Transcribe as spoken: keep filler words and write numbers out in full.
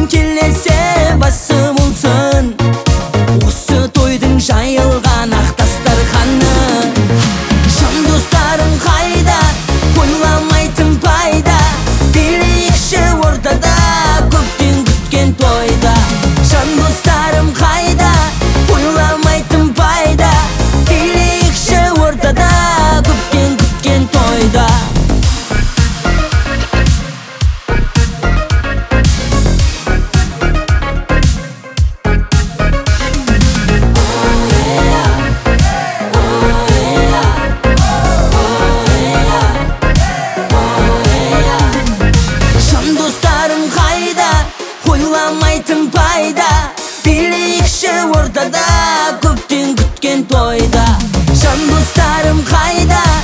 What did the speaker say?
келесе басым болсын осы тойдың жайылған ақ дастарханы. Жан достарың қайда, ойламайтын пайда, билейікші ортада көптен күткен тойда. Жан достарым қайда, ойламайтын пайда, билейікші ортада көптен күткен тойда. Ойламайтын пайда, билейікші ортада көптен күткен тойда. Жан достарым қайда,